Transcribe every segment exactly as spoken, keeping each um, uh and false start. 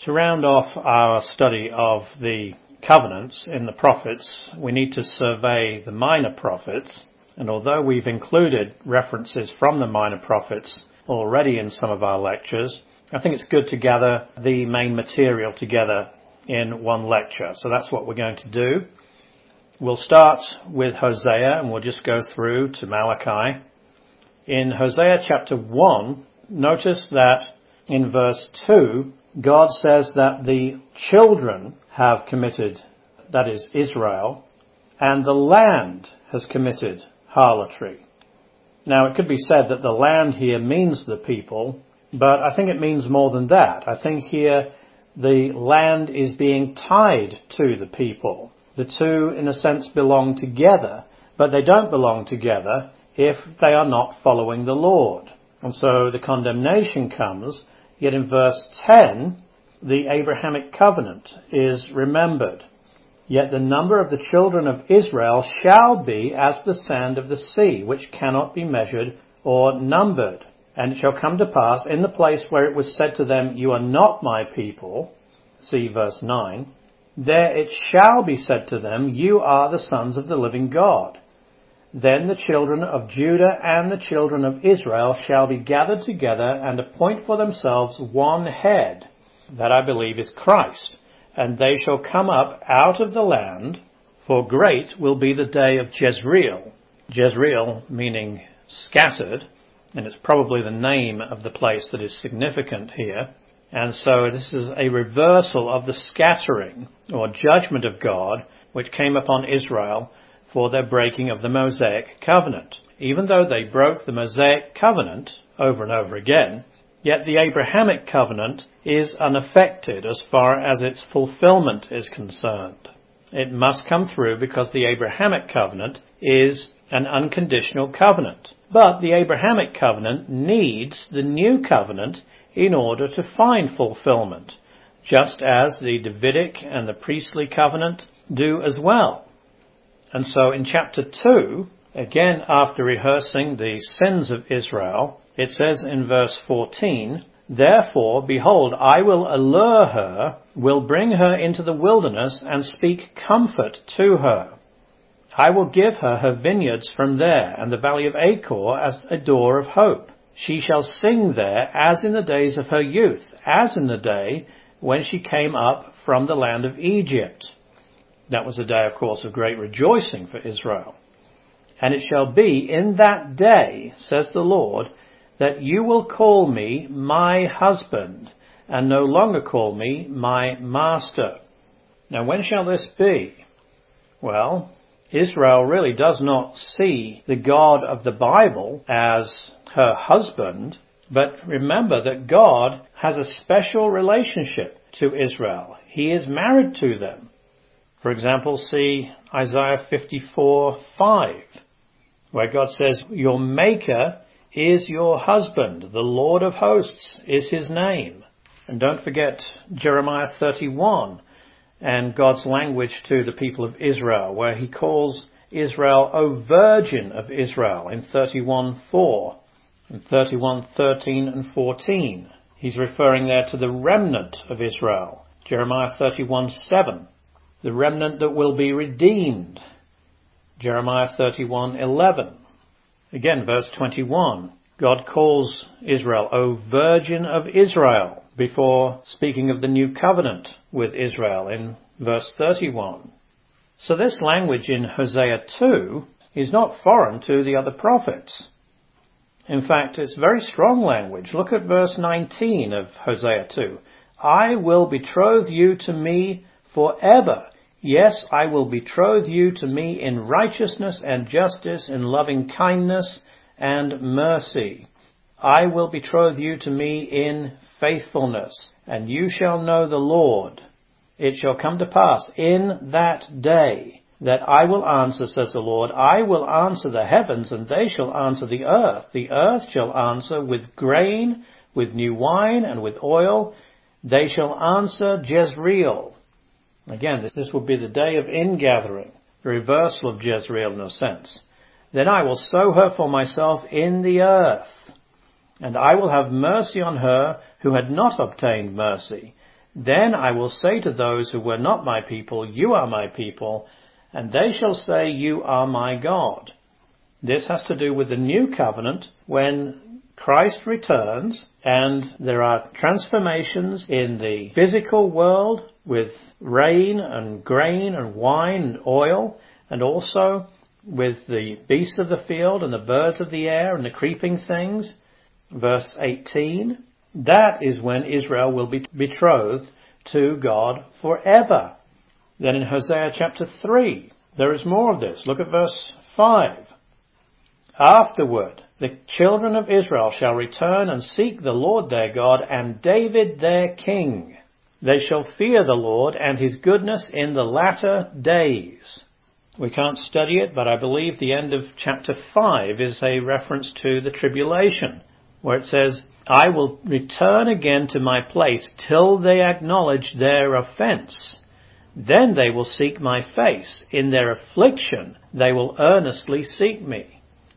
To round off our study of the covenants in the prophets, we need to survey the minor prophets. And although we've included references from the minor prophets already in some of our lectures, I think it's good to gather the main material together in one lecture. So that's what we're going to do. We'll start with Hosea and we'll just go through to Malachi. In Hosea chapter one, notice that in verse two, God says that the children have committed, that is Israel, and the land has committed harlotry. Now it could be said that the land here means the people, but I think it means more than that. I think here the land is being tied to the people. The two, in a sense, belong together, but they don't belong together if they are not following the Lord. And so the condemnation comes. Yet in verse ten, the Abrahamic covenant is remembered. Yet the number of the children of Israel shall be as the sand of the sea, which cannot be measured or numbered. And it shall come to pass in the place where it was said to them, you are not my people, see verse nine, there it shall be said to them, you are the sons of the living God. Then the children of Judah and the children of Israel shall be gathered together and appoint for themselves one head, that I believe is Christ. And they shall come up out of the land, for great will be the day of Jezreel. Jezreel meaning scattered, and it's probably the name of the place that is significant here. And so this is a reversal of the scattering or judgment of God which came upon Israel for their breaking of the Mosaic covenant. Even though they broke the Mosaic covenant over and over again, yet the Abrahamic covenant is unaffected as far as its fulfillment is concerned. It must come through because the Abrahamic covenant is an unconditional covenant. But the Abrahamic covenant needs the new covenant in order to find fulfillment, just as the Davidic and the priestly covenant do as well. And so in chapter two, again after rehearsing the sins of Israel, it says in verse fourteen, therefore, behold, I will allure her, will bring her into the wilderness and speak comfort to her. I will give her her vineyards from there, and the valley of Achor as a door of hope. She shall sing there as in the days of her youth, as in the day when she came up from the land of Egypt. That was a day, of course, of great rejoicing for Israel. And it shall be in that day, says the Lord, that you will call me my husband, and no longer call me my master. Now, when shall this be? Well, Israel really does not see the God of the Bible as her husband, but remember that God has a special relationship to Israel. He is married to them. For example, see Isaiah fifty-four five, where God says, your Maker is your husband, the Lord of hosts is his name. And don't forget Jeremiah thirty-one and God's language to the people of Israel, where he calls Israel, O Virgin of Israel, in thirty-one four and thirty-one thirteen and fourteen. He's referring there to the remnant of Israel. Jeremiah thirty-one seven. The remnant that will be redeemed. Jeremiah thirty-one eleven. Again, verse twenty-one. God calls Israel, O Virgin of Israel, before speaking of the new covenant with Israel in verse thirty-one. So this language in Hosea two is not foreign to the other prophets. In fact, it's very strong language. Look at verse nineteen of Hosea two. I will betroth you to me forever. Yes, I will betroth you to me in righteousness and justice, in loving kindness and mercy. I will betroth you to me in faithfulness, and you shall know the Lord. It shall come to pass in that day that I will answer, says the Lord. I will answer the heavens, and they shall answer the earth. The earth shall answer with grain, with new wine, and with oil. They shall answer Jezreel. Again, this will be the day of ingathering, the reversal of Jezreel in a sense. Then I will sow her for myself in the earth, and I will have mercy on her who had not obtained mercy, Then I will say to those who were not my people, you are my people, and they shall say, you are my God. This has to do with the new covenant when Christ returns and there are transformations in the physical world with rain and grain and wine and oil, and also with the beasts of the field and the birds of the air and the creeping things. Verse eighteen, that is when Israel will be betrothed to God forever. Then in Hosea chapter three, there is more of this. Look at verse five. Afterward, the children of Israel shall return and seek the Lord their God and David their king. They shall fear the Lord and his goodness in the latter days. We can't study it, but I believe the end of chapter five is a reference to the tribulation, where it says, I will return again to my place till they acknowledge their offense. Then they will seek my face. In their affliction they will earnestly seek me.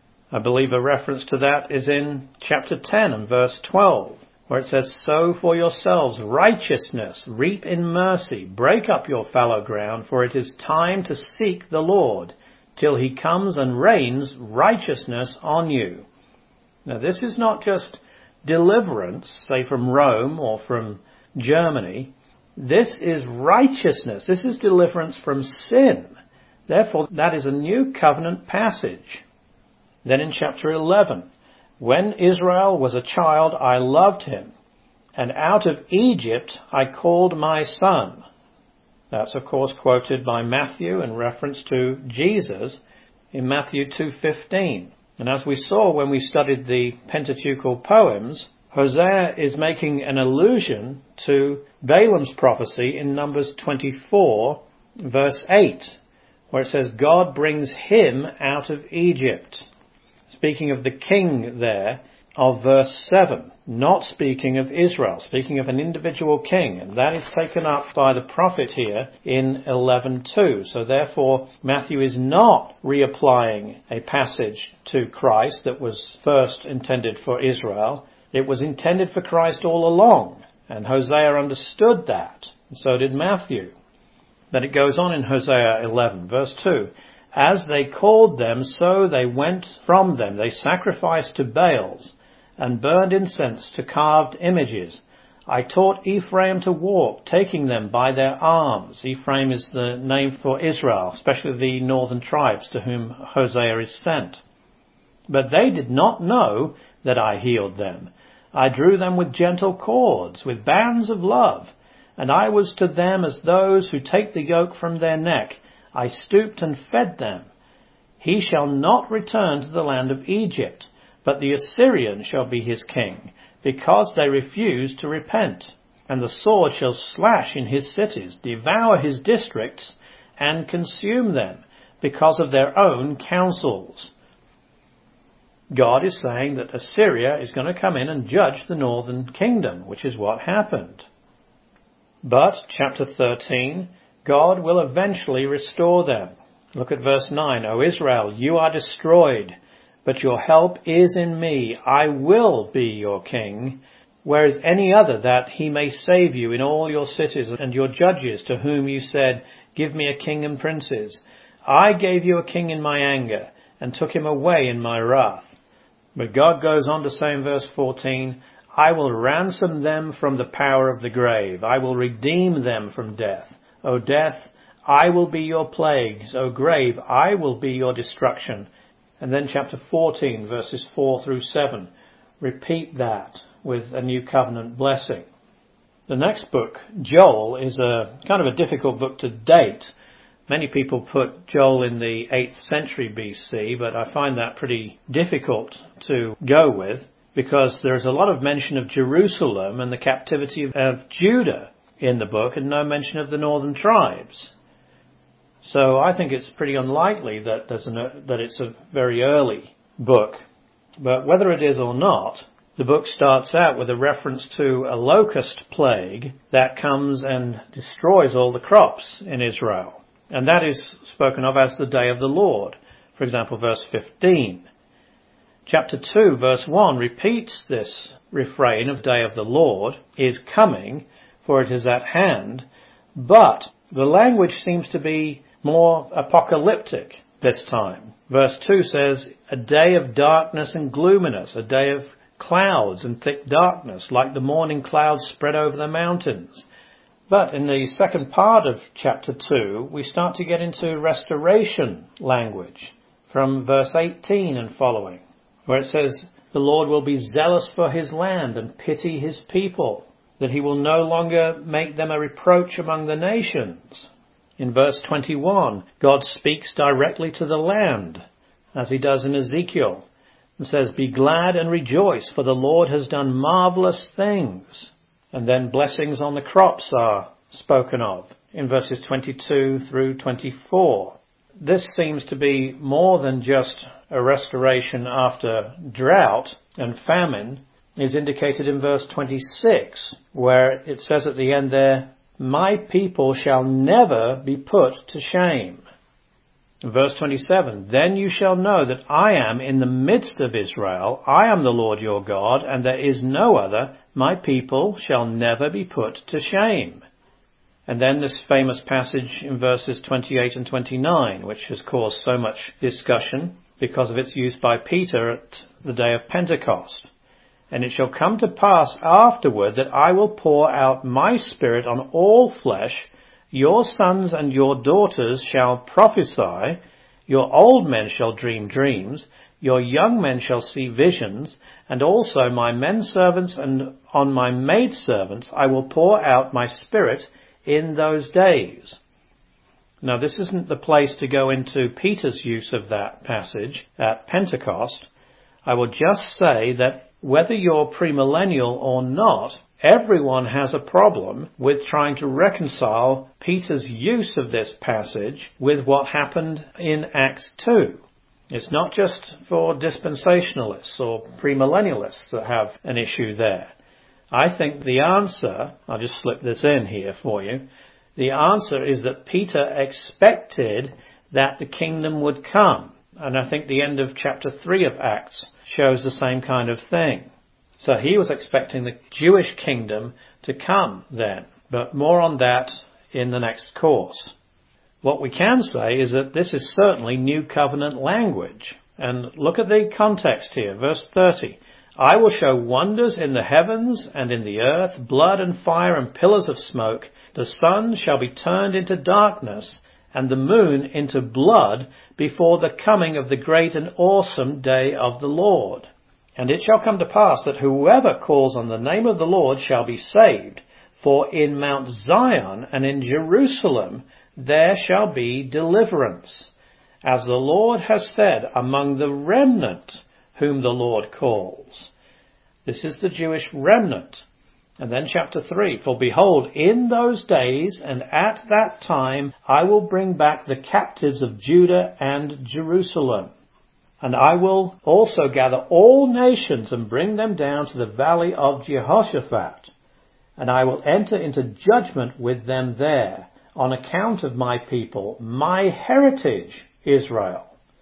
I believe a reference to that is in chapter ten and verse twelve, where it says, sow for yourselves righteousness, reap in mercy, break up your fallow ground, for it is time to seek the Lord, till he comes and rains righteousness on you. Now this is not just deliverance, say from Rome or from Germany. This is righteousness. This is deliverance from sin. Therefore, that is a new covenant passage. Then in chapter eleven, when Israel was a child, I loved him, and out of Egypt I called my son. That's, of course, quoted by Matthew in reference to Jesus in Matthew two fifteen. And as we saw when we studied the Pentateuchal poems, Hosea is making an allusion to Balaam's prophecy in Numbers twenty-four, verse eight, where it says, God brings him out of Egypt. Speaking of the king there of verse seven, not speaking of Israel, speaking of an individual king, and that is taken up by the prophet here in eleven two. So therefore, Matthew is not reapplying a passage to Christ that was first intended for Israel. It was intended for Christ all along, and Hosea understood that, and so did Matthew. Then it goes on in Hosea eleven, verse two. As they called them, so they went from them. They sacrificed to Baals and burned incense to carved images. I taught Ephraim to walk, taking them by their arms. Ephraim is the name for Israel, especially the northern tribes to whom Hosea is sent. But they did not know that I healed them. I drew them with gentle cords, with bands of love, and I was to them as those who take the yoke from their neck. I stooped and fed them. He shall not return to the land of Egypt, but the Assyrian shall be his king, because they refuse to repent. And the sword shall slash in his cities, devour his districts, and consume them, because of their own counsels. God is saying that Assyria is going to come in and judge the northern kingdom, which is what happened. But, chapter thirteen, God will eventually restore them. Look at verse nine. O Israel, you are destroyed, but your help is in me. I will be your king. Where is any other that he may save you in all your cities, and your judges to whom you said, give me a king and princes? I gave you a king in my anger, and took him away in my wrath. But God goes on to say in verse fourteen, I will ransom them from the power of the grave. I will redeem them from death. O death, I will be your plagues. O grave, I will be your destruction. And then chapter fourteen, verses four through seven. Repeat that with a new covenant blessing. The next book, Joel, is a kind of a difficult book to date. Many people put Joel in the eighth century B C, but I find that pretty difficult to go with, because there's a lot of mention of Jerusalem and the captivity of Judah in the book, and no mention of the northern tribes. So I think it's pretty unlikely that there's an, that it's a very early book. But whether it is or not, the book starts out with a reference to a locust plague that comes and destroys all the crops in Israel. And that is spoken of as the day of the Lord. For example, verse fifteen. Chapter two, verse one repeats this refrain of day of the Lord is coming, for it is at hand. But the language seems to be more apocalyptic this time. Verse two says, a day of darkness and gloominess, a day of clouds and thick darkness, like the morning clouds spread over the mountains. But in the second part of chapter two, we start to get into restoration language from verse eighteen and following, where it says, the Lord will be zealous for his land and pity his people, that he will no longer make them a reproach among the nations. In verse twenty-one, God speaks directly to the land, as he does in Ezekiel, and says, be glad and rejoice, for the Lord has done marvelous things. And then blessings on the crops are spoken of in verses twenty-two through twenty-four. This seems to be more than just a restoration after drought and famine, is indicated in verse twenty-six, where it says at the end there, my people shall never be put to shame. In verse twenty-seven, then you shall know that I am in the midst of Israel. I am the Lord your God, and there is no other. My people shall never be put to shame. And then this famous passage in verses twenty-eight and twenty-nine, which has caused so much discussion because of its use by Peter at the day of Pentecost. And it shall come to pass afterward that I will pour out my Spirit on all flesh. Your sons and your daughters shall prophesy. Your old men shall dream dreams. Your young men shall see visions. And also my men servants and on my maid servants I will pour out my Spirit in those days. Now, this isn't the place to go into Peter's use of that passage at Pentecost. I will just say that whether you're premillennial or not, everyone has a problem with trying to reconcile Peter's use of this passage with what happened in Acts two. It's not just for dispensationalists or premillennialists that have an issue there. I think the answer, I'll just slip this in here for you, the answer is that Peter expected that the kingdom would come. And I think the end of chapter three of Acts shows the same kind of thing. So he was expecting the Jewish kingdom to come then. But more on that in the next course. What we can say is that this is certainly New Covenant language. And look at the context here, verse thirty. I will show wonders in the heavens and in the earth, blood and fire and pillars of smoke. The sun shall be turned into darkness and the moon into blood before the coming of the great and awesome day of the Lord. And it shall come to pass that whoever calls on the name of the Lord shall be saved. For in Mount Zion and in Jerusalem there shall be deliverance, as the Lord has said, among the remnant whom the Lord calls. This is the Jewish remnant. And then chapter three, for behold, in those days and at that time I will bring back the captives of Judah and Jerusalem. And I will also gather all nations and bring them down to the valley of Jehoshaphat. And I will enter into judgment with them there on account of my people, my heritage, Israel.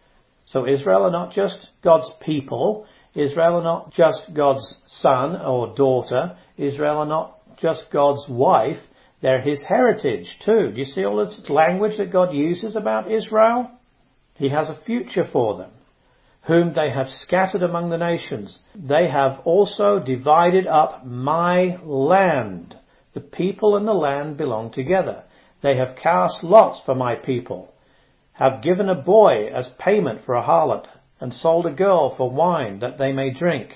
So Israel are not just God's people. Israel are not just God's son or daughter. Israel are not just God's wife. They're his heritage too. Do you see all this language that God uses about Israel? He has a future for them, whom they have scattered among the nations. They have also divided up my land. The people and the land belong together. They have cast lots for my people, have given a boy as payment for a harlot, and sold a girl for wine that they may drink.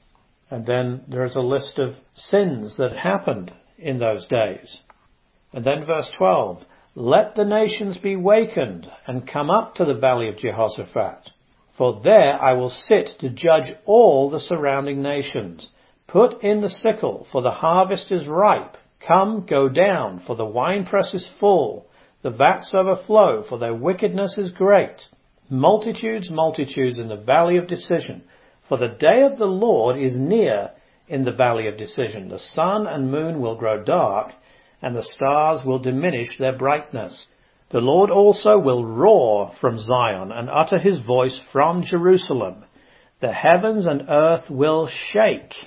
And then there's a list of sins that happened in those days. And then verse twelve, let the nations be wakened and come up to the valley of Jehoshaphat. For there I will sit to judge all the surrounding nations. Put in the sickle, for the harvest is ripe. Come, go down, for the winepress is full. The vats overflow, for their wickedness is great. Multitudes, multitudes in the valley of decision. For the day of the Lord is near in the valley of decision. The sun and moon will grow dark, and the stars will diminish their brightness. The Lord also will roar from Zion and utter his voice from Jerusalem. The heavens and earth will shake.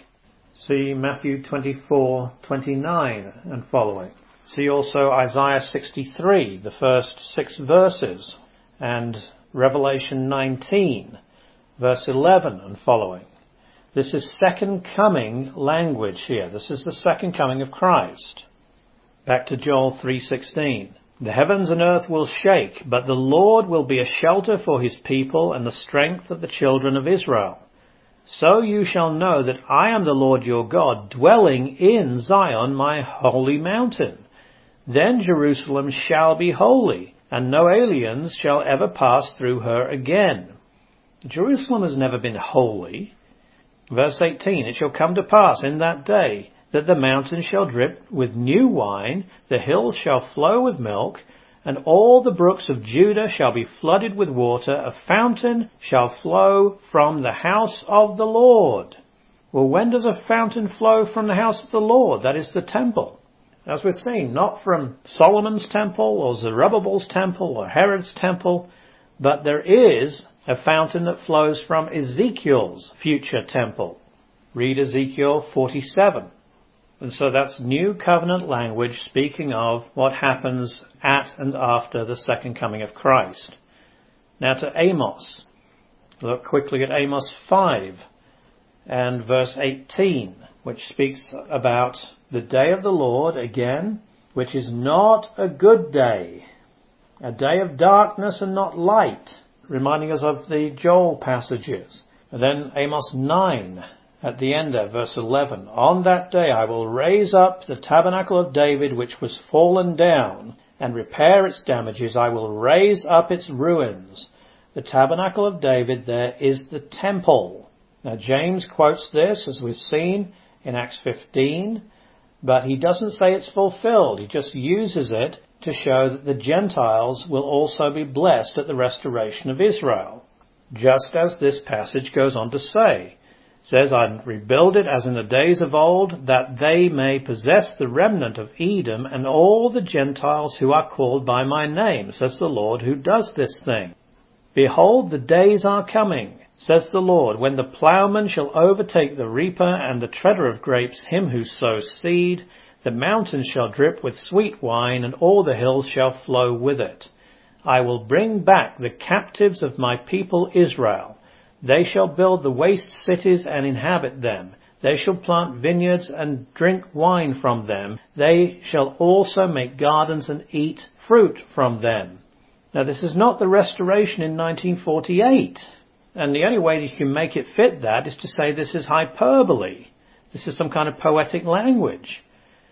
See Matthew twenty-four twenty-nine and following. See also Isaiah sixty-three, the first six verses, and Revelation nineteen, verse eleven and following. This is second coming language here. This is the second coming of Christ. Back to Joel three sixteen. The heavens and earth will shake, but the Lord will be a shelter for his people and the strength of the children of Israel. So you shall know that I am the Lord your God, dwelling in Zion, my holy mountain. Then Jerusalem shall be holy, and no aliens shall ever pass through her again. Jerusalem has never been holy. Verse eighteen, it shall come to pass in that day that the mountains shall drip with new wine, the hills shall flow with milk, and all the brooks of Judah shall be flooded with water. A fountain shall flow from the house of the Lord. Well, when does a fountain flow from the house of the Lord? That is the temple. As we've seen, not from Solomon's temple or Zerubbabel's temple or Herod's temple, but there is a fountain that flows from Ezekiel's future temple. Read Ezekiel forty-seven. And so that's new covenant language speaking of what happens at and after the second coming of Christ. Now to Amos. Look quickly at Amos five and verse eighteen, which speaks about the day of the Lord again, which is not a good day, a day of darkness and not light, reminding us of the Joel passages. And then Amos nine. At the end there, verse eleven, on that day I will raise up the tabernacle of David which was fallen down, and repair its damages. I will raise up its ruins. The tabernacle of David there is the temple. Now James quotes this, as we've seen, in Acts fifteen, but he doesn't say it's fulfilled. He just uses it to show that the Gentiles will also be blessed at the restoration of Israel, just as this passage goes on to say. It says, I rebuild it as in the days of old, that they may possess the remnant of Edom and all the Gentiles who are called by my name, says the Lord who does this thing. Behold, the days are coming, says the Lord, when the plowman shall overtake the reaper and the treader of grapes, him who sows seed. The mountains shall drip with sweet wine, and all the hills shall flow with it. I will bring back the captives of my people Israel. They shall build the waste cities and inhabit them. They shall plant vineyards and drink wine from them. They shall also make gardens and eat fruit from them. Now this is not the restoration in nineteen forty-eight. And the only way you can make it fit that is to say this is hyperbole. This is some kind of poetic language.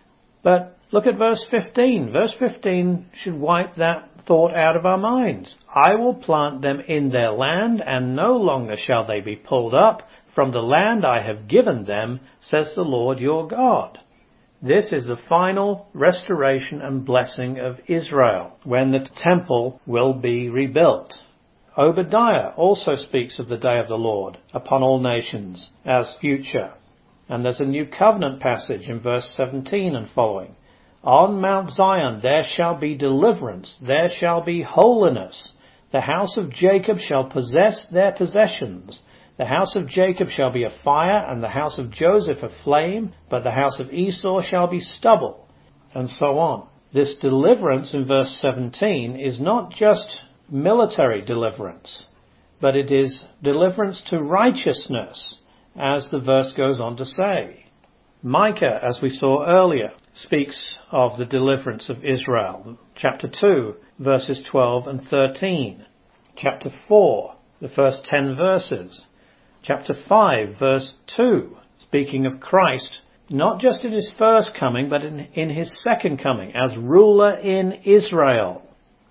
But look at verse fifteen. Verse fifteen should wipe that thought out of our minds. I will plant them in their land, and no longer shall they be pulled up from the land I have given them, says the Lord your God. This is the final restoration and blessing of Israel, when the temple will be rebuilt. Obadiah also speaks of the day of the Lord upon all nations as future. And there's a new covenant passage in verse seventeen and following. On Mount Zion there shall be deliverance, there shall be holiness. The house of Jacob shall possess their possessions. The house of Jacob shall be a fire, and the house of Joseph a flame, but the house of Esau shall be stubble, and so on. This deliverance in verse seventeen is not just military deliverance, but it is deliverance to righteousness, as the verse goes on to say. Micah, as we saw earlier, speaks of the deliverance of Israel. Chapter two, verses twelve and thirteen. Chapter four, the first ten verses. Chapter five, verse two, speaking of Christ, not just in his first coming, but in, in his second coming, as ruler in Israel.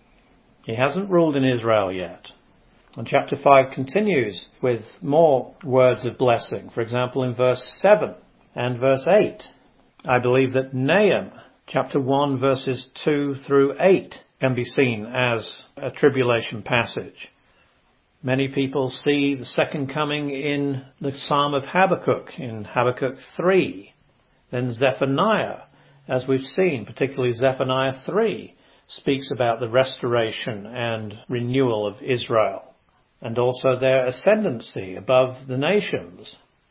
He hasn't ruled in Israel yet. And chapter five continues with more words of blessing. For example, in verse seven and verse eight. I believe that Nahum, chapter one, verses two through eight, can be seen as a tribulation passage. Many people see the second coming in the Psalm of Habakkuk, in Habakkuk three. Then Zephaniah, as we've seen, particularly Zephaniah three, speaks about the restoration and renewal of Israel, and also their ascendancy above the nations.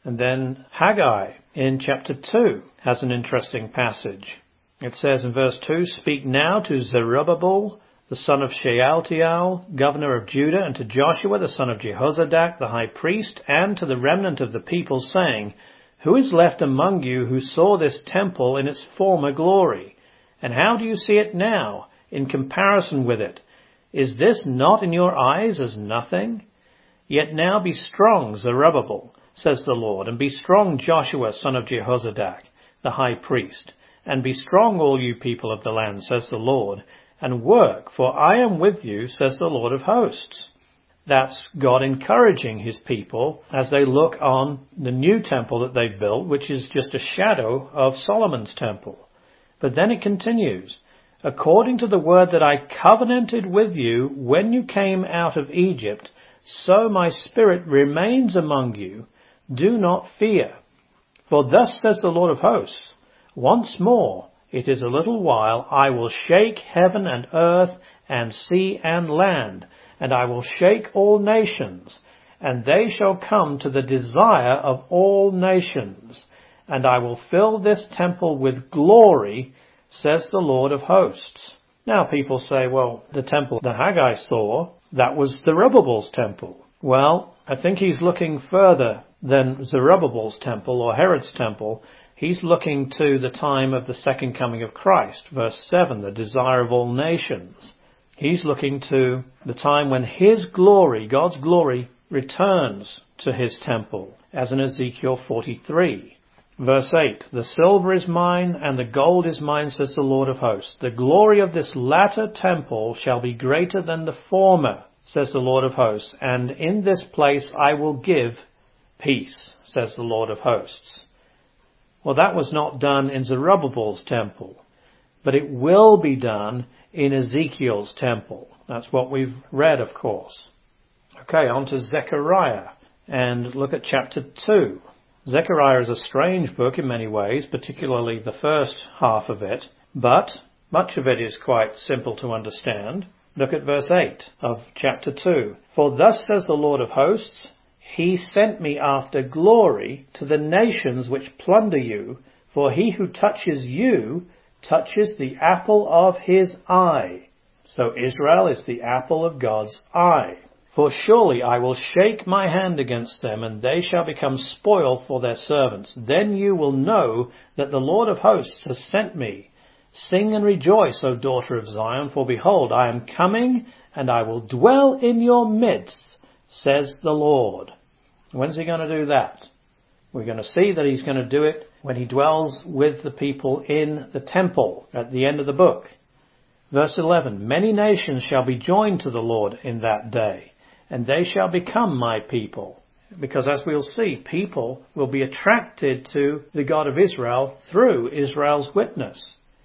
And then Haggai in chapter two has an interesting passage. It says in verse two, "Speak now to Zerubbabel, the son of Shealtiel, governor of Judah, and to Joshua, the son of Jehozadak, the high priest, and to the remnant of the people, saying, Who is left among you who saw this temple in its former glory? And how do you see it now in comparison with it? Is this not in your eyes as nothing? Yet now be strong, Zerubbabel, says the Lord, and be strong, Joshua, son of Jehozadak, the high priest, and be strong, all you people of the land, says the Lord, and work, for I am with you, says the Lord of hosts." That's God encouraging his people as they look on the new temple that they've built, which is just a shadow of Solomon's temple. But then it continues, "According to the word that I covenanted with you when you came out of Egypt, so my spirit remains among you. Do not fear. For thus says the Lord of hosts, once more, it is a little while, I will shake heaven and earth and sea and land, and I will shake all nations, and they shall come to the desire of all nations, and I will fill this temple with glory, says the Lord of hosts." Now people say, well, the temple that Haggai saw, that was Zerubbabel's temple. Well, I think he's looking further than Zerubbabel's temple or Herod's temple. He's looking to the time of the second coming of Christ. Verse seven, the desire of all nations. He's looking to the time when his glory, God's glory, returns to his temple, as in Ezekiel forty-three. Verse eight, "The silver is mine and the gold is mine, says the Lord of hosts. The glory of this latter temple shall be greater than the former, says the Lord of hosts. And in this place I will give peace, says the Lord of hosts." Well, that was not done in Zerubbabel's temple, but it will be done in Ezekiel's temple. That's what we've read, of course. Okay, on to Zechariah, and look at chapter two. Zechariah is a strange book in many ways, particularly the first half of it, but much of it is quite simple to understand. Look at verse eight of chapter two. "For thus says the Lord of hosts, He sent me after glory to the nations which plunder you, for he who touches you touches the apple of his eye." So Israel is the apple of God's eye. "For surely I will shake my hand against them, and they shall become spoil for their servants. Then you will know that the Lord of hosts has sent me. Sing and rejoice, O daughter of Zion, for behold, I am coming, and I will dwell in your midst, says the Lord." When's he going to do that? We're going to see that he's going to do it when he dwells with the people in the temple at the end of the book. Verse eleven, "Many nations shall be joined to the Lord in that day, and they shall become my people." Because as we'll see, people will be attracted to the God of Israel through Israel's witness.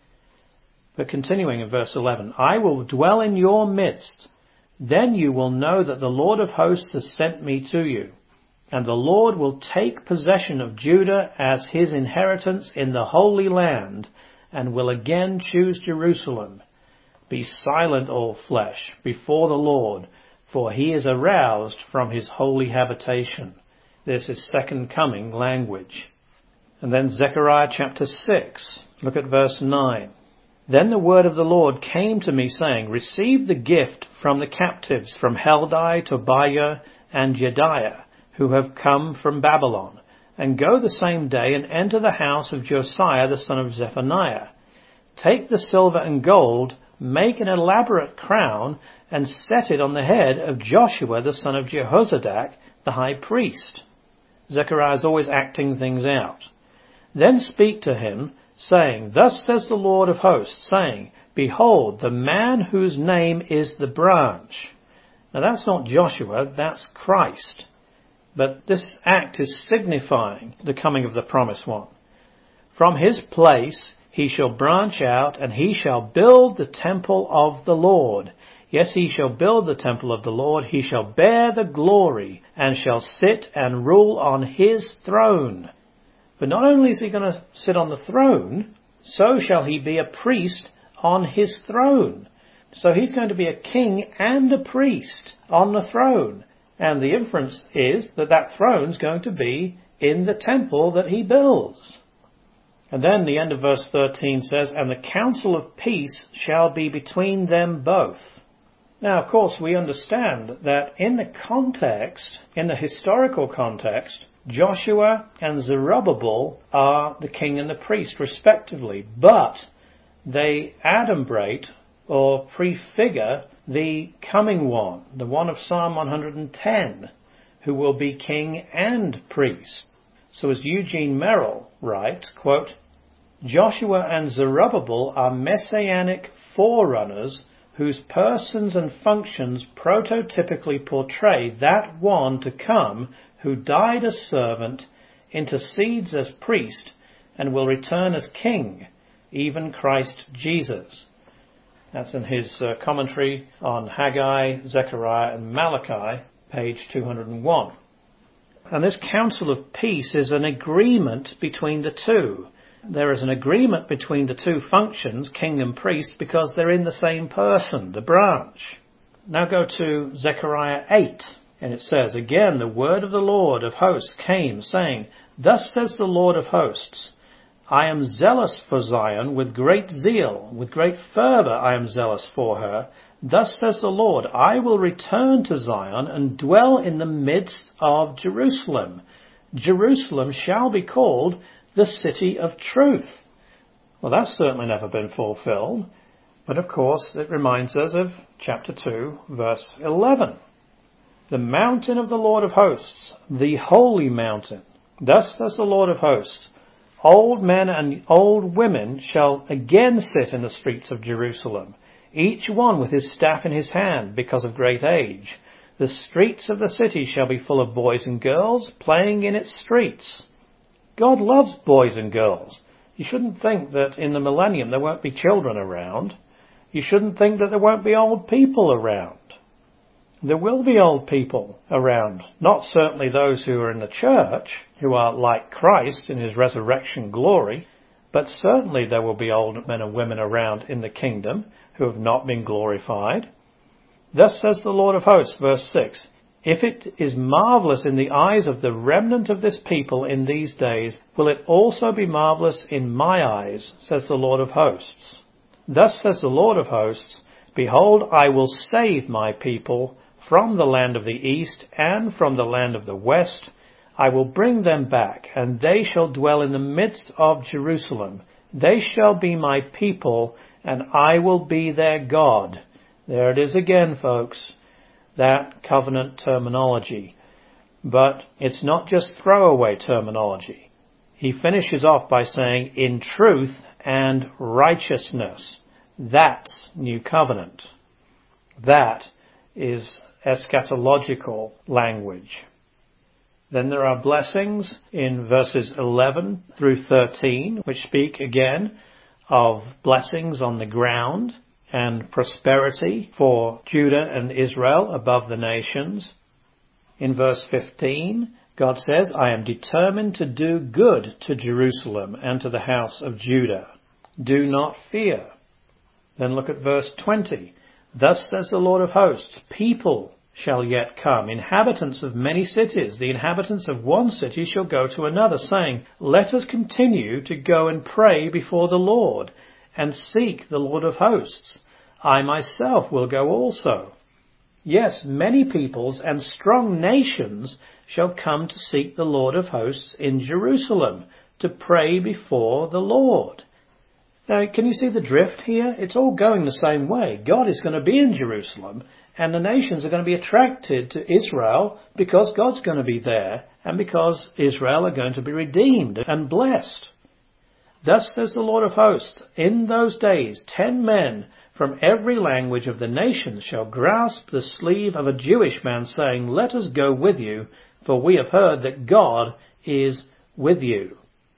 But continuing in verse eleven, "I will dwell in your midst. Then you will know that the Lord of hosts has sent me to you. And the Lord will take possession of Judah as his inheritance in the Holy Land, and will again choose Jerusalem. Be silent, all flesh, before the Lord, for he is aroused from his holy habitation." This is second coming language. And then Zechariah chapter six. Look at verse nine. "Then the word of the Lord came to me, saying, Receive the gift from the captives, from Heldai, Tobiah, and Jediah, who have come from Babylon, and go the same day and enter the house of Josiah the son of Zephaniah. Take the silver and gold, make an elaborate crown, and set it on the head of Joshua the son of Jehozadak, the high priest." Zechariah is always acting things out. "Then speak to him, saying, Thus says the Lord of hosts, saying, Behold, the man whose name is the branch." Now that's not Joshua, that's Christ. But this act is signifying the coming of the promised one. "From his place he shall branch out, and he shall build the temple of the Lord. Yes, he shall build the temple of the Lord. He shall bear the glory, and shall sit and rule on his throne." But not only is he going to sit on the throne, so shall he be a priest on his throne. So he's going to be a king and a priest on the throne. And the inference is that that throne's going to be in the temple that he builds. And then the end of verse thirteen says, and the counsel of peace shall be between them both. Now, of course, we understand that in the context, in the historical context, Joshua and Zerubbabel are the king and the priest, respectively, but they adumbrate or prefigure the coming one, the one of Psalm one hundred ten, who will be king and priest. So as Eugene Merrill writes, quote, Joshua and Zerubbabel are messianic forerunners whose persons and functions prototypically portray that one to come who died as servant, intercedes as priest, and will return as king, even Christ Jesus. That's in his uh, commentary on Haggai, Zechariah, and Malachi, page two hundred one. And this counsel of peace is an agreement between the two. There is an agreement between the two functions, king and priest, because they're in the same person, the branch. Now go to Zechariah eight, and it says, again, the word of the Lord of hosts came, saying, thus says the Lord of hosts, I am zealous for Zion with great zeal, with great fervour I am zealous for her. Thus says the Lord, I will return to Zion and dwell in the midst of Jerusalem. Jerusalem shall be called the city of truth. Well, that's certainly never been fulfilled. But of course, it reminds us of chapter two, verse eleven. The mountain of the Lord of hosts, the holy mountain. Thus says the Lord of hosts, old men and old women shall again sit in the streets of Jerusalem, each one with his staff in his hand, because of great age. The streets of the city shall be full of boys and girls, playing in its streets. God loves boys and girls. You shouldn't think that in the millennium there won't be children around. You shouldn't think that there won't be old people around. There will be old people around. Not certainly those who are in the church, who are like Christ in his resurrection glory, but certainly there will be old men and women around in the kingdom who have not been glorified. Thus says the Lord of hosts, verse six, if it is marvellous in the eyes of the remnant of this people in these days, will it also be marvellous in my eyes, says the Lord of hosts. Thus says the Lord of hosts, behold, I will save my people from the land of the east and from the land of the west. I will bring them back, and they shall dwell in the midst of Jerusalem. They shall be my people, and I will be their God. There it is again, folks, that covenant terminology. But it's not just throwaway terminology. He finishes off by saying, in truth and righteousness. That's new covenant. That is eschatological language. Then there are blessings in verses eleven through thirteen, which speak again of blessings on the ground and prosperity for Judah and Israel above the nations. In verse fifteen, God says, I am determined to do good to Jerusalem and to the house of Judah. Do not fear. Then look at verse twenty. Thus says the Lord of hosts, people shall yet come, inhabitants of many cities. The inhabitants of one city shall go to another, saying, let us continue to go and pray before the Lord, and seek the Lord of hosts. I myself will go also. Yes, many peoples and strong nations shall come to seek the Lord of hosts in Jerusalem, to pray before the Lord. Now, can you see the drift here? It's all going the same way. God is going to be in Jerusalem, and the nations are going to be attracted to Israel because God's going to be there, and because Israel are going to be redeemed and blessed. Thus says the Lord of hosts, in those days ten men from every language of the nations shall grasp the sleeve of a Jewish man, saying, let us go with you, for we have heard that God is with you.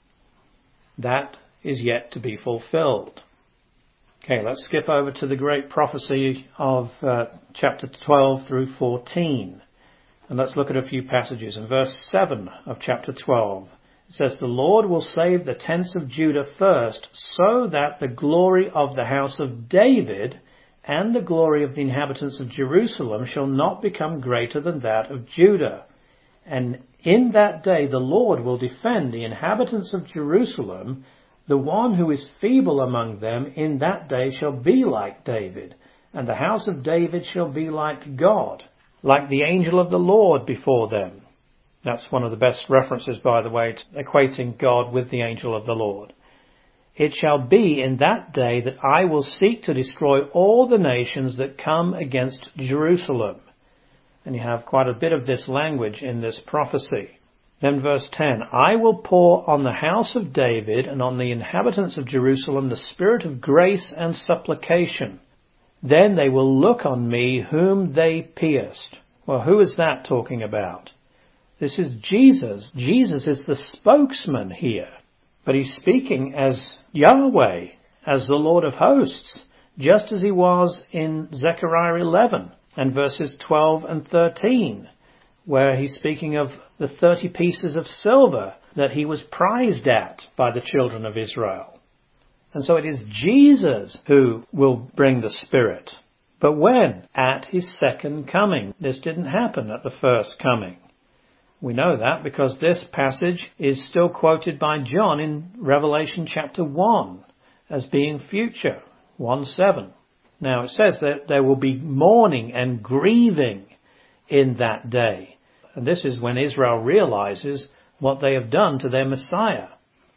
That is yet to be fulfilled. Okay, let's skip over to the great prophecy of uh, chapter twelve through fourteen. And let's look at a few passages. In verse seven of chapter twelve, it says, the Lord will save the tents of Judah first, so that the glory of the house of David and the glory of the inhabitants of Jerusalem shall not become greater than that of Judah. And In that day the Lord will defend the inhabitants of Jerusalem. The one who is feeble among them in that day shall be like David, and the house of David shall be like God, like the angel of the Lord before them. That's one of the best references, by the way, to equating God with the angel of the Lord. It shall be in that day that I will seek to destroy all the nations that come against Jerusalem. And you have quite a bit of this language in this prophecy. Then verse ten, I will pour on the house of David and on the inhabitants of Jerusalem the spirit of grace and supplication. Then they will look on me whom they pierced. Well, who is that talking about? This is Jesus. Jesus is the spokesman here. But he's speaking as Yahweh, as the Lord of hosts, just as he was in Zechariah eleven and verses twelve and thirteen, where he's speaking of the thirty pieces of silver that he was prized at by the children of Israel. And so it is Jesus who will bring the Spirit. But when? At his second coming. This didn't happen at the first coming. We know that because this passage is still quoted by John in Revelation chapter one as being future, one seven. Now it says that there will be mourning and grieving in that day. And this is when Israel realizes what they have done to their Messiah.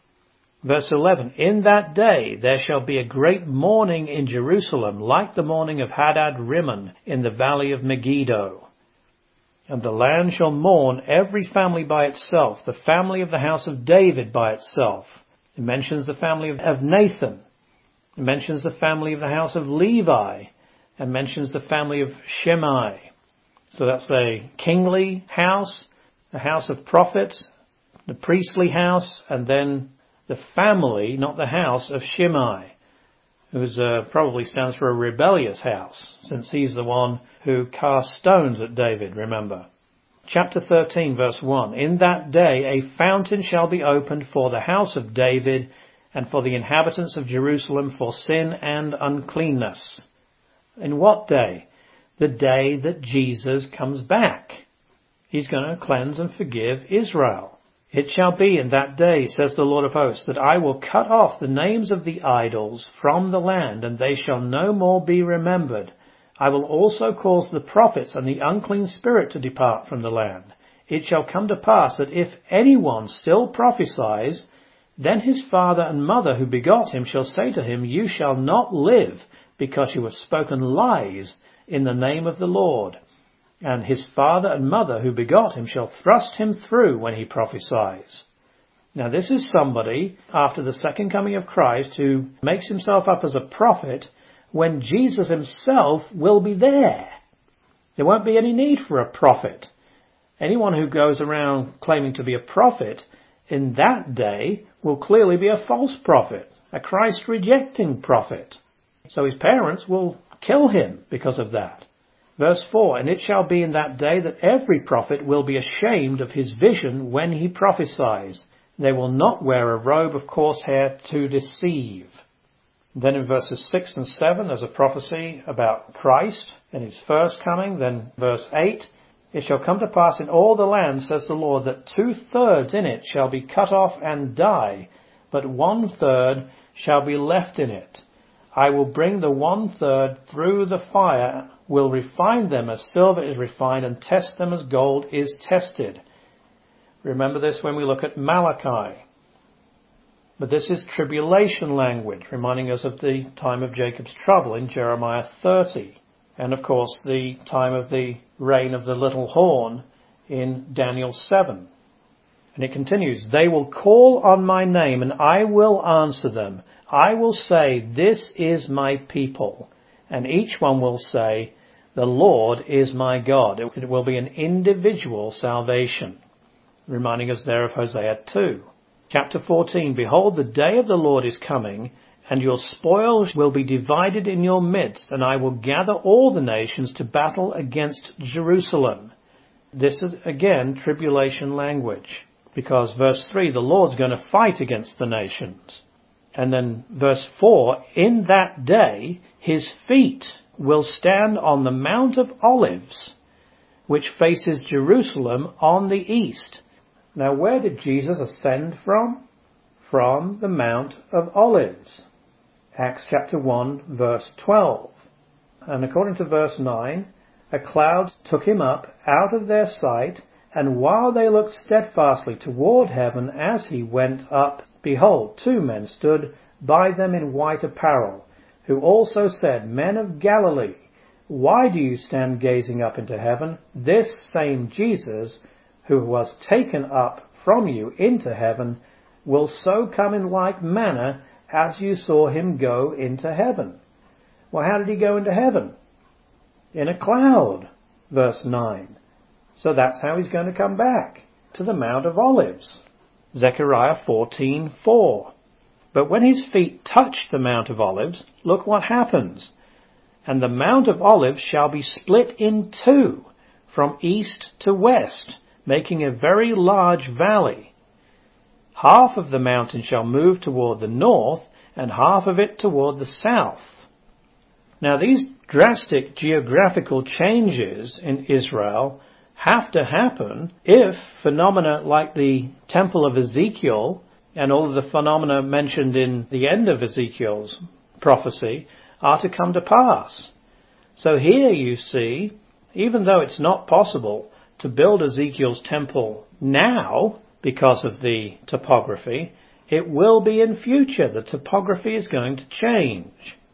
Verse eleven, in that day there shall be a great mourning in Jerusalem, like the mourning of Hadad Rimmon in the valley of Megiddo. And the land shall mourn every family by itself, the family of the house of David by itself. It mentions the family of Nathan. It mentions the family of the house of Levi. And mentions the family of Shimei. So that's a kingly house, a house of prophets, the priestly house, and then the family, not the house, of Shimei, who uh, probably stands for a rebellious house, since he's the one who cast stones at David, remember. Chapter thirteen, verse one, in that day a fountain shall be opened for the house of David and for the inhabitants of Jerusalem for sin and uncleanness. In what day? The day that Jesus comes back. He's going to cleanse and forgive Israel. It shall be in that day, says the Lord of hosts, that I will cut off the names of the idols from the land, and they shall no more be remembered. I will also cause the prophets and the unclean spirit to depart from the land. It shall come to pass that if anyone still prophesies, then his father and mother who begot him shall say to him, you shall not live, because you have spoken lies in the name of the Lord. And his father and mother who begot him shall thrust him through when he prophesies. Now this is somebody, after the second coming of Christ, who makes himself up as a prophet when Jesus himself will be there. There won't be any need for a prophet. Anyone who goes around claiming to be a prophet in that day will clearly be a false prophet, a Christ-rejecting prophet. So his parents will kill him because of that. Verse four, and it shall be in that day that every prophet will be ashamed of his vision when he prophesies. They will not wear a robe of coarse hair to deceive. Then in verses six and seven, there's a prophecy about Christ and his first coming. Then verse eight, it shall come to pass in all the land, says the Lord, that two-thirds in it shall be cut off and die, but one-third shall be left in it. I will bring the one-third through the fire, will refine them as silver is refined, and test them as gold is tested. Remember this when we look at Malachi. But this is tribulation language, reminding us of the time of Jacob's trouble in Jeremiah thirty. And of course the time of the reign of the little horn in Daniel seven. And it continues, they will call on my name and I will answer them. I will say, this is my people. And each one will say, the Lord is my God. It will be an individual salvation. Reminding us there of Hosea two. Chapter fourteen, behold, the day of the Lord is coming, and your spoils will be divided in your midst, and I will gather all the nations to battle against Jerusalem. This is, again, tribulation language. Because verse three, the Lord's going to fight against the nations. And then verse four, in that day his feet will stand on the Mount of Olives, which faces Jerusalem on the east. Now where did Jesus ascend from? From the Mount of Olives. Acts chapter one verse twelve. And according to verse nine, a cloud took him up out of their sight, and while they looked steadfastly toward heaven as he went up, behold, two men stood by them in white apparel, who also said, Men of Galilee, why do you stand gazing up into heaven? This same Jesus, who was taken up from you into heaven, will so come in like manner as you saw him go into heaven. Well, how did he go into heaven? In a cloud, verse nine. So that's how he's going to come back, to the Mount of Olives. Zechariah fourteen four. But when his feet touch the Mount of Olives, look what happens. And the Mount of Olives shall be split in two, from east to west, making a very large valley. Half of the mountain shall move toward the north, and half of it toward the south. Now these drastic geographical changes in Israel have to happen if phenomena like the Temple of Ezekiel and all of the phenomena mentioned in the end of Ezekiel's prophecy are to come to pass. So here you see, even though it's not possible to build Ezekiel's temple now because of the topography, it will be in future. The topography is going to change.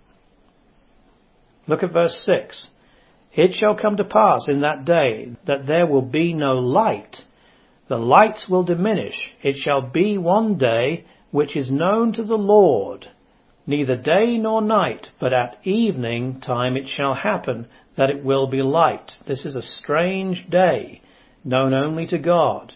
Look at verse six. It shall come to pass in that day that there will be no light. The lights will diminish. It shall be one day which is known to the Lord. Neither day nor night, but at evening time it shall happen that it will be light. This is a strange day, known only to God.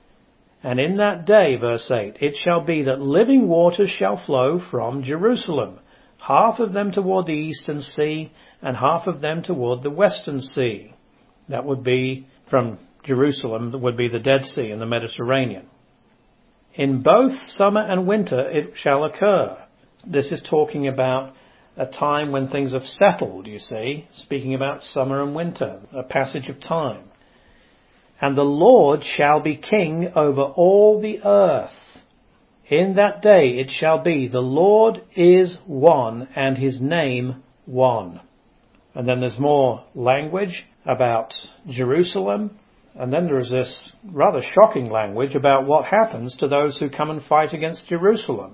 And in that day, verse eight, it shall be that living waters shall flow from Jerusalem, half of them toward the eastern sea, and half of them toward the western sea. That would be from Jerusalem, that would be the Dead Sea and the Mediterranean. In both summer and winter it shall occur. This is talking about a time when things have settled, you see, speaking about summer and winter, a passage of time. And the Lord shall be king over all the earth. In that day it shall be, the Lord is one, and his name one. And then there's more language about Jerusalem. And then there is this rather shocking language about what happens to those who come and fight against Jerusalem.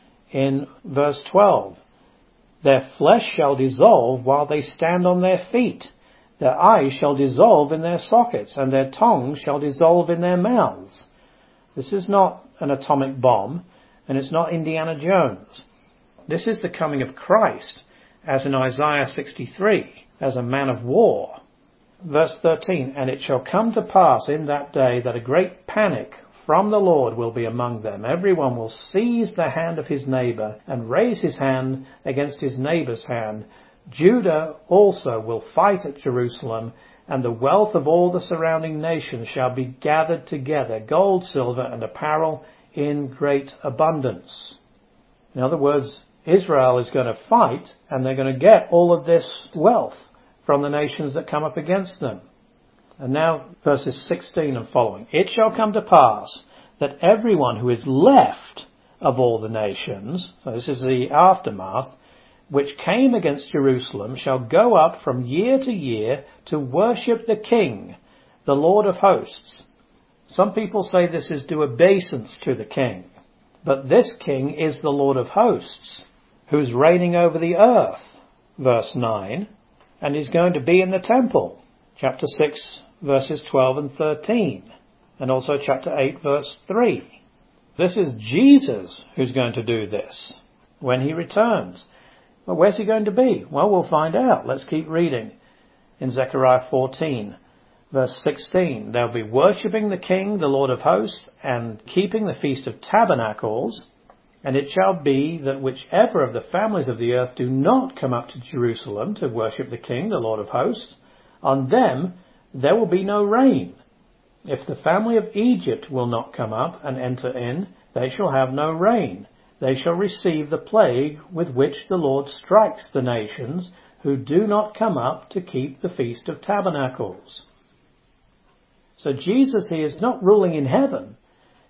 In verse twelve, their flesh shall dissolve while they stand on their feet. Their eyes shall dissolve in their sockets, and their tongues shall dissolve in their mouths. This is not an atomic bomb, and it's not Indiana Jones. This is the coming of Christ, as in Isaiah sixty-three, as a man of war. Verse thirteen, and it shall come to pass in that day that a great panic from the Lord will be among them. Everyone will seize the hand of his neighbor and raise his hand against his neighbor's hand. Judah also will fight at Jerusalem, and the wealth of all the surrounding nations shall be gathered together, gold, silver, and apparel in great abundance. In other words, Israel is going to fight, and they're going to get all of this wealth from the nations that come up against them. And now verses sixteen and following. It shall come to pass that everyone who is left of all the nations, so this is the aftermath, which came against Jerusalem, shall go up from year to year to worship the King, the Lord of hosts. Some people say this is due obeisance to the King. But this King is the Lord of hosts, who's reigning over the earth, verse nine, and is going to be in the temple, chapter six, verses twelve and thirteen, and also chapter eight, verse three. This is Jesus who's going to do this when he returns. Well, where's he going to be? Well, we'll find out. Let's keep reading. In Zechariah fourteen, verse sixteen, they'll be worshipping the King, the Lord of hosts, and keeping the Feast of Tabernacles. And it shall be that whichever of the families of the earth do not come up to Jerusalem to worship the King, the Lord of hosts, on them there will be no rain. If the family of Egypt will not come up and enter in, they shall have no rain. They shall receive the plague with which the Lord strikes the nations who do not come up to keep the Feast of Tabernacles. So Jesus here is not ruling in heaven.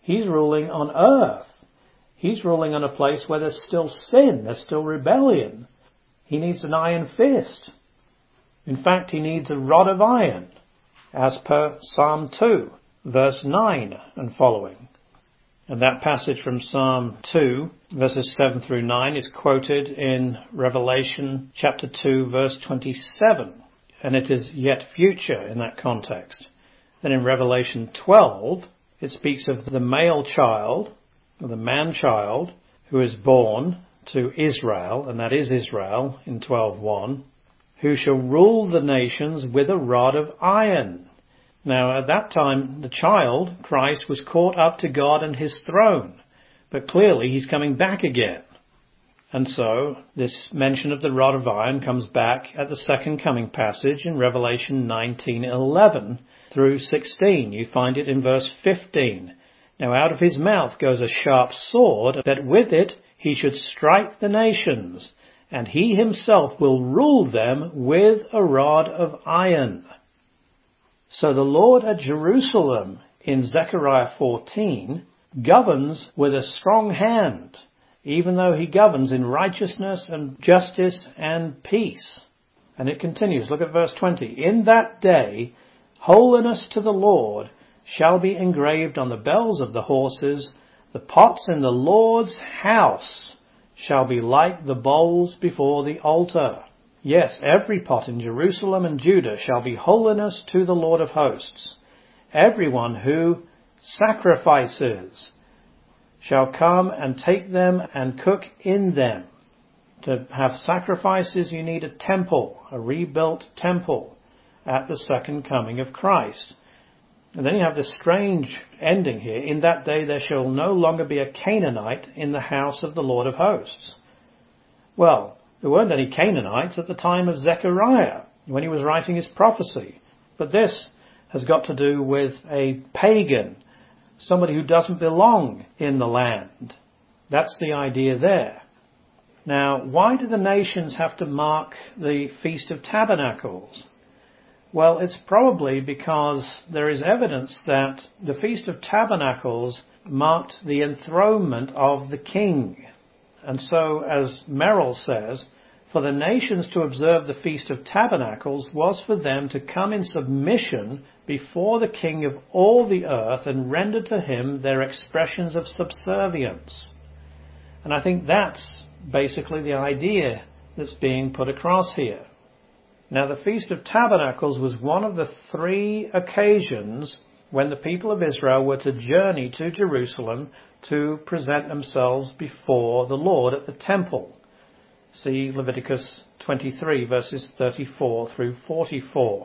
He's ruling on earth. He's ruling on a place where there's still sin, there's still rebellion. He needs an iron fist. In fact, he needs a rod of iron, as per Psalm two, verse nine and following. And that passage from Psalm two, verses seven through nine, is quoted in Revelation chapter two, verse twenty-seven. And it is yet future in that context. Then in Revelation twelve, it speaks of the male child, or the man-child, who is born to Israel, and that is Israel in twelve one, who shall rule the nations with a rod of iron. Now, at that time, the child, Christ, was caught up to God and his throne. But clearly, he's coming back again. And so, this mention of the rod of iron comes back at the second coming passage in Revelation nineteen eleven through sixteen. You find it in verse fifteen. Now, out of his mouth goes a sharp sword, that with it he should strike the nations, and he himself will rule them with a rod of iron. So the Lord at Jerusalem in Zechariah fourteen governs with a strong hand, even though he governs in righteousness and justice and peace. And it continues. Look at verse twenty. In that day, holiness to the Lord shall be engraved on the bells of the horses. The pots in the Lord's house shall be like the bowls before the altar. Yes, every pot in Jerusalem and Judah shall be holiness to the Lord of hosts. Everyone who sacrifices shall come and take them and cook in them. To have sacrifices, you need a temple, a rebuilt temple at the second coming of Christ. And then you have this strange ending here. In that day there shall no longer be a Canaanite in the house of the Lord of hosts. Well, there weren't any Canaanites at the time of Zechariah when he was writing his prophecy. But this has got to do with a pagan, somebody who doesn't belong in the land. That's the idea there. Now, why do the nations have to mark the Feast of Tabernacles? Well, it's probably because there is evidence that the Feast of Tabernacles marked the enthronement of the king. And so, as Merrill says, for the nations to observe the Feast of Tabernacles was for them to come in submission before the King of all the earth and render to him their expressions of subservience. And I think that's basically the idea that's being put across here. Now, the Feast of Tabernacles was one of the three occasions when the people of Israel were to journey to Jerusalem to present themselves before the Lord at the temple. See Leviticus twenty-three, verses thirty-four through forty-four.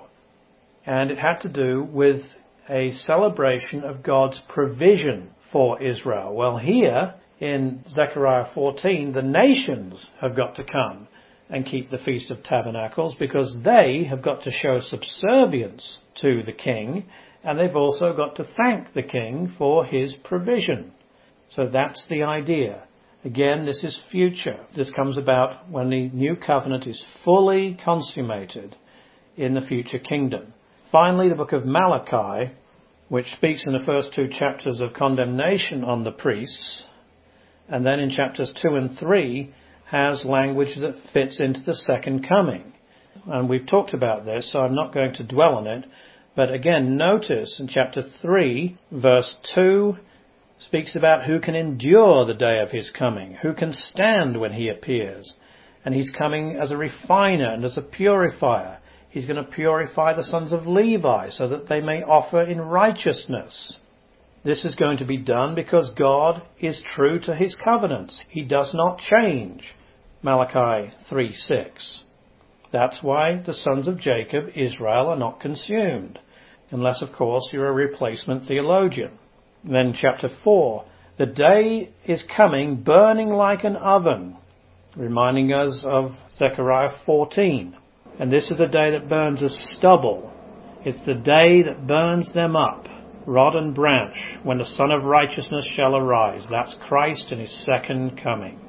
And it had to do with a celebration of God's provision for Israel. Well, here in Zechariah fourteen, the nations have got to come and keep the Feast of Tabernacles because they have got to show subservience to the king, and they've also got to thank the king for his provision. So that's the idea. Again, this is future. This comes about when the new covenant is fully consummated in the future kingdom. Finally, the book of Malachi, which speaks in the first two chapters of condemnation on the priests, and then in chapters two and three, has language that fits into the second coming. And we've talked about this, so I'm not going to dwell on it. But again, notice in chapter three, verse two, speaks about who can endure the day of his coming, who can stand when he appears. And he's coming as a refiner and as a purifier. He's going to purify the sons of Levi so that they may offer in righteousness. This is going to be done because God is true to his covenants. He does not change. Malachi three six. That's why the sons of Jacob, Israel, are not consumed. Unless, of course, you're a replacement theologian. Then chapter four. The day is coming burning like an oven, reminding us of Zechariah fourteen. And this is the day that burns as stubble. It's the day that burns them up, rod and branch, when the Son of Righteousness shall arise. That's Christ in his second coming.